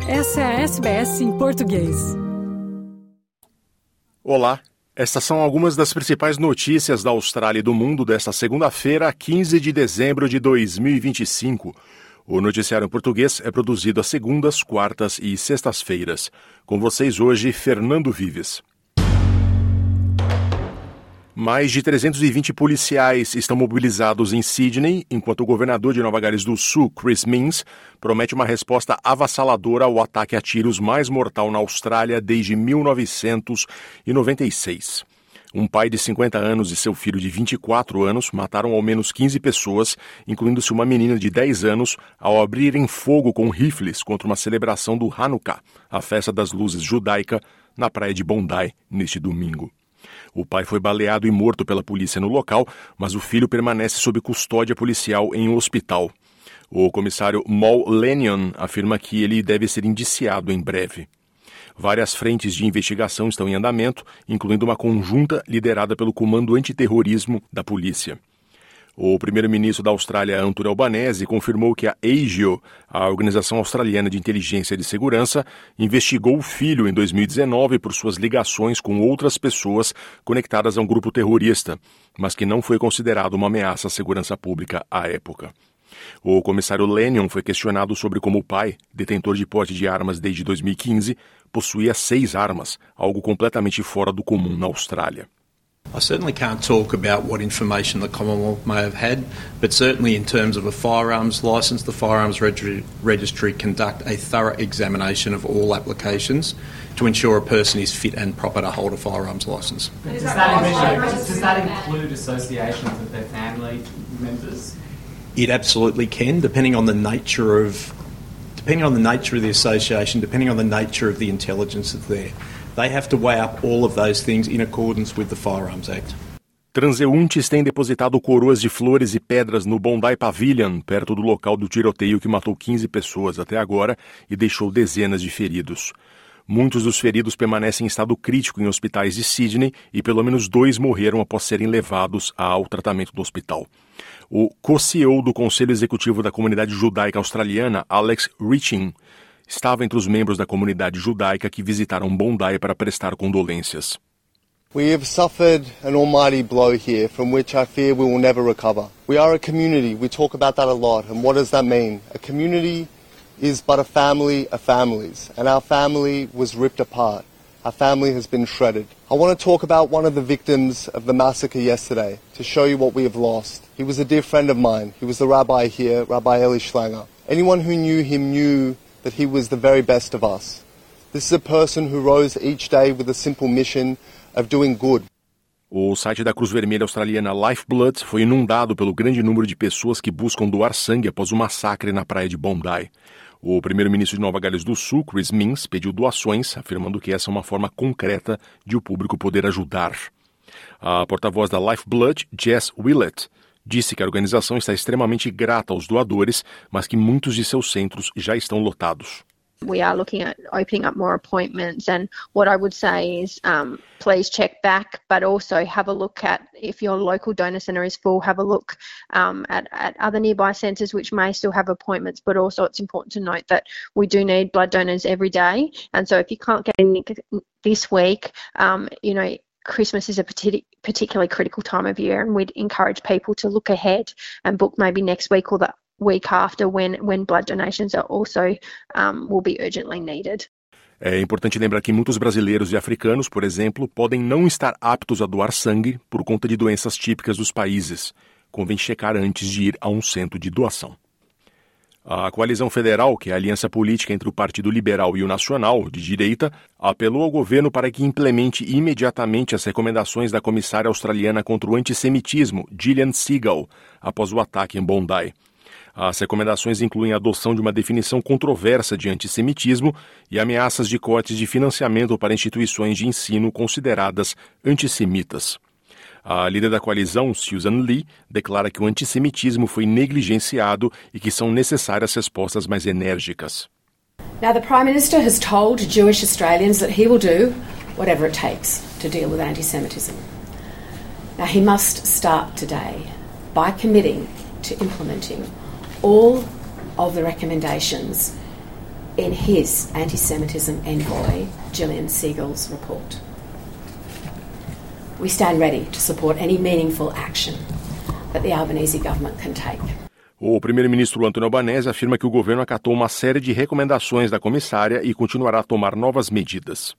Essa é a SBS em português. Olá, estas são algumas das principais notícias da Austrália e do mundo desta segunda-feira, 15 de dezembro de 2025. O noticiário em português é produzido às segundas, quartas e sextas-feiras. Com vocês hoje, Fernando Vives. Mais de 320 policiais estão mobilizados em Sydney, enquanto o governador de Nova Gales do Sul, Chris Minns, promete uma resposta avassaladora ao ataque a tiros mais mortal na Austrália desde 1996. Um pai de 50 anos e seu filho de 24 anos mataram ao menos 15 pessoas, incluindo-se uma menina de 10 anos, ao abrirem fogo com rifles contra uma celebração do Hanukkah, a festa das luzes judaica, na praia de Bondi, neste domingo. O pai foi baleado e morto pela polícia no local, mas o filho permanece sob custódia policial em um hospital. O comissário Mal Lanyon afirma que ele deve ser indiciado em breve. Várias frentes de investigação estão em andamento, incluindo uma conjunta liderada pelo Comando Antiterrorismo da polícia. O primeiro-ministro da Austrália, Anthony Albanese, confirmou que a ASIO, a Organização Australiana de Inteligência e de Segurança, investigou o filho em 2019 por suas ligações com outras pessoas conectadas a um grupo terrorista, mas que não foi considerado uma ameaça à segurança pública à época. O comissário Lanyon foi questionado sobre como o pai, detentor de porte de armas desde 2015, possuía 6 armas, algo completamente fora do comum na Austrália. I certainly can't talk about what information the Commonwealth may have had, but certainly in terms of a firearms licence, the Firearms Registry conduct a thorough examination of all applications to ensure a person is fit and proper to hold a firearms licence. Does that include associations with their family members? It absolutely can, depending on the nature of the association, depending on the nature of the intelligence that's there. They have to weigh up all of those things in accordance with the Firearms Act. Transeuntes têm depositado coroas de flores e pedras no Bondi Pavilion, perto do local do tiroteio que matou 15 pessoas até agora e deixou dezenas de feridos. Muitos dos feridos permanecem em estado crítico em hospitais de Sydney e pelo menos 2 morreram após serem levados ao tratamento do hospital. O co-CEO do Conselho Executivo da Comunidade Judaica Australiana, Alex Riching, estava entre os membros da comunidade judaica que visitaram Bondi para prestar condolências. We have suffered an almighty blow here from which I fear we will never recover. We are a community. We talk about that a lot. And what does that mean? A community is but a family of families. And our family was ripped apart. Our family has been shredded. I want to talk about one of the victims of the massacre yesterday to show you what we have lost. He was a dear friend of mine. He was the rabbi here, Rabbi Eli Schlanger. Anyone who knew him knew that he was the very best of us. This is a person who rose each day with a simple mission of doing good. O site da Cruz Vermelha Australiana Lifeblood foi inundado pelo grande número de pessoas que buscam doar sangue após o massacre na praia de Bondi. O primeiro-ministro de Nova Gales do Sul, Chris Minns, pediu doações, afirmando que essa é uma forma concreta de o público poder ajudar. A porta-voz da Lifeblood, Jess Willett, disse que a organização está extremamente grata aos doadores, mas que muitos de seus centros já estão lotados. We are looking at opening up more appointments, and what I would say is please check back, but also have a look at, if your local donor centre is full, have a look at other nearby centres which may still have appointments, but also it's important to note that we do need blood donors every day, and so if you can't get in this week, Christmas is a particularly critical time of year, and we'd encourage people to look ahead and book maybe next week or the week after when blood donations are also will be urgently needed. É importante lembrar que muitos brasileiros e africanos, por exemplo, podem não estar aptos a doar sangue por conta de doenças típicas dos países. Convém checar antes de ir a um centro de doação. A Coalizão Federal, que é a aliança política entre o Partido Liberal e o Nacional, de direita, apelou ao governo para que implemente imediatamente as recomendações da comissária australiana contra o antissemitismo, Gillian Segal, após o ataque em Bondi. As recomendações incluem a adoção de uma definição controversa de antissemitismo e ameaças de cortes de financiamento para instituições de ensino consideradas antissemitas. A líder da coalizão, Susan Lee, declara que o antissemitismo foi negligenciado e que são necessárias respostas mais enérgicas. Now, the Prime Minister has told Jewish Australians that he will do whatever it takes to deal with anti-Semitism. Now, he must start today by committing to implementing all of the recommendations in his anti-Semitism envoy, Gillian Siegel's report. We stand ready to support any meaningful action that the Albanese government can take. O primeiro-ministro Anthony Albanese afirma que o governo acatou uma série de recomendações da comissária e continuará a tomar novas medidas.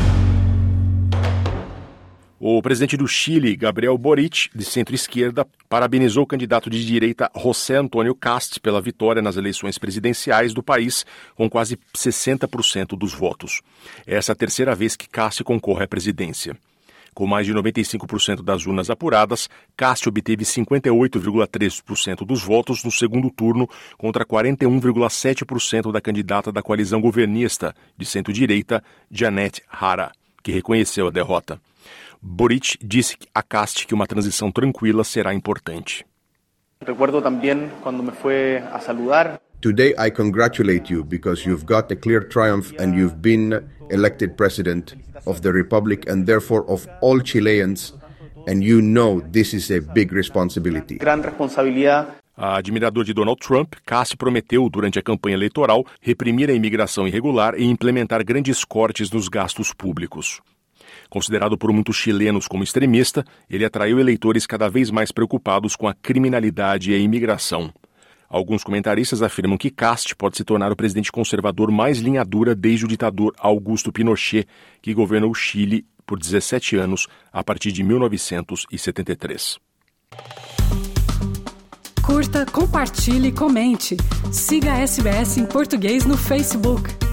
O presidente do Chile, Gabriel Boric, de centro-esquerda, parabenizou o candidato de direita José Antonio Kast pela vitória nas eleições presidenciais do país, com quase 60% dos votos. Essa é a terceira vez que Kast concorre à presidência. Com mais de 95% das urnas apuradas, Kast obteve 58,3% dos votos no segundo turno contra 41,7% da candidata da coalizão governista de centro-direita, Janet Jara, que reconheceu a derrota. Boric disse a Kast que uma transição tranquila será importante. Recuerdo também quando me foi a saludar. Today I congratulate you because you've got a clear triumph and you've been elected president of the Republic and therefore of all Chileans, and you know this is a big responsibility. Gran responsabilidad. Admirador de Donald Trump, Kast prometeu durante a campanha eleitoral reprimir a imigração irregular e implementar grandes cortes nos gastos públicos. Considerado por muitos chilenos como extremista, ele atraiu eleitores cada vez mais preocupados com a criminalidade e a imigração. Alguns comentaristas afirmam que Kast pode se tornar o presidente conservador mais linha dura desde o ditador Augusto Pinochet, que governou o Chile por 17 anos a partir de 1973. Curta, compartilhe e comente. Siga a SBS em português no Facebook.